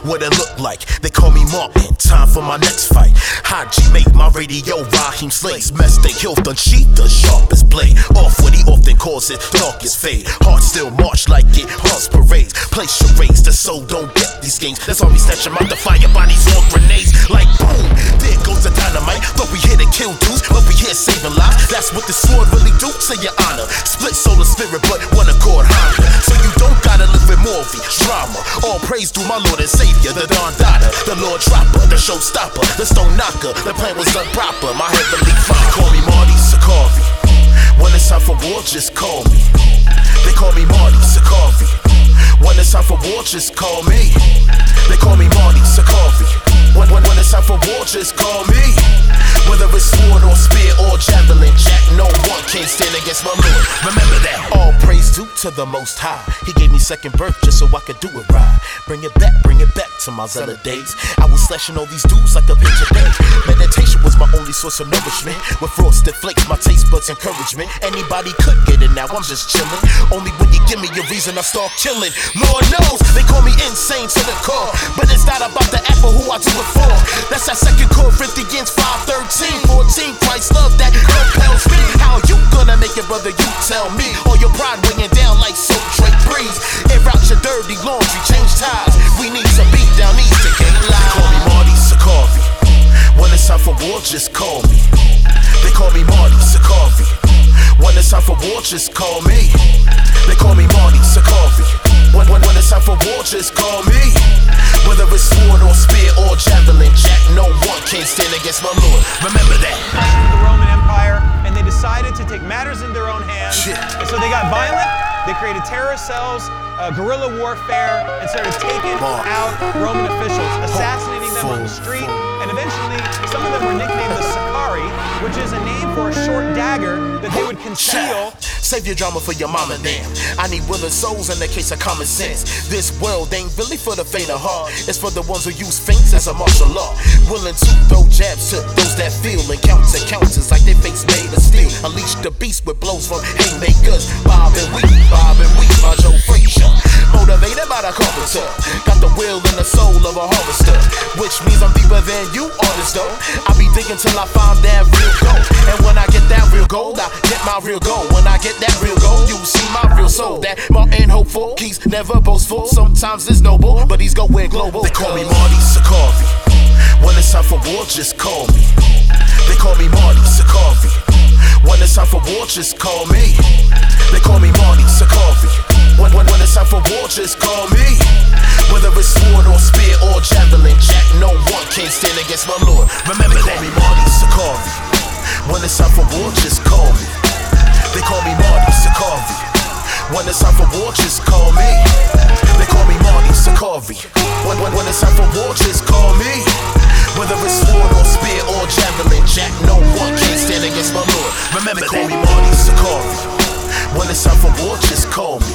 what it look like. They call me Martin, time for my next fight. Haji make my radio, Raheem slays. Mess they hilt unsheath the sharpest blade. Off what he often calls it, darkest fade. Heart still march like it, hearts parades. Play charades, the soul don't get these games. That's all we snatch them out the fire, bodies on grenades. Like boom, there goes the dynamite. Thought we here to kill dudes, but we here saving lives. That's what the sword really do, say your honor. Split soul and spirit, but one accord Honda. So you don't gotta live with more drama. All praise to my Lord and Savior, the Don Dada, the Lord Dropper, the Showstopper, the Stone Knocker. The plan was done proper, my heavenly father. Call me Marty Sakari. When it's time for war, just call me. They call me Marty Sakari. When it's time for war, just call me. They call me Marty Sakari. When it's time for war, just call me. Whether it's sword or spear or javelin, Jack, no one can stand against my Lord. Remember that. All praise due to the Most High. He gave me second birth just so I could do it right. Bring it back to my zealot days. I was slashing all these dudes like a picture day. Meditation was my only source of nourishment. With frosted flakes, my taste buds encouragement. Anybody could get it now, I'm just chilling. Only when you give me a reason I start killing. Lord knows, they call me insane to the core. But it's not about the act for who I do it for. That's that 2 Corinthians 5:13, 14. Christ love that compels me. How you gonna make it, brother? You tell me. All your pride weighing down like so Drake breeze. Air out your dirty laundry, change ties. We need some beat down these to get live. Call me Marty Sakari. When it's time for war, just call me. They call me Marty Sakari. When it's time for war, just call me. They call me Marty Sakari. When it's time for war, just call me. Whether it's sword or spear or javelin, Jack, no one can stand against my Lord. Remember that. The Roman Empire, and they decided to take matters in their own hands. And so they got violent. They created terrorist cells, guerrilla warfare, and started taking out Roman officials, assassinating them on the street. And eventually, some of them were nicknamed the Sicarii, which is a name for a short dagger that they would conceal. Save your drama for your mama, damn. I need willing souls in the case of common sense. This world ain't really for the faint of heart. It's for the ones who use feints as a martial law. Willing to throw jabs to those that feel and counters like their face made of steel. Unleash the beast with blows from haymakers. Bob and weep by Joe Frazier. Motivated by the carpenter. Got the will and the soul of a harvester. Which means I'm deeper than you artists though. I be digging till I find that real gold. And when I get that real gold, I get my real gold. When I get that real gold, you see my real soul. That Martin hopeful, he's never boastful. Sometimes it's noble, but he's going global. They call me Marty Sakari. When it's time for war, just call me. They call me Marty Sakari. When it's time for war, just call me. They call me Marty Sakari. When it's time for war, just call me. Whether it's sword or spear or javelin, Jack, no one can stand against my Lord. Remember that. They call me Marty Sakari. When it's time for war, just call me. They call me Marty Sakari. When it's time for war, just call me. They call me Marty Sakari. When it's time for war, just call me. Whether it's sword or spear or javelin, Jack, no one can stand against my Lord. Remember, they call me Marty Sakari. When it's time for war, just call me.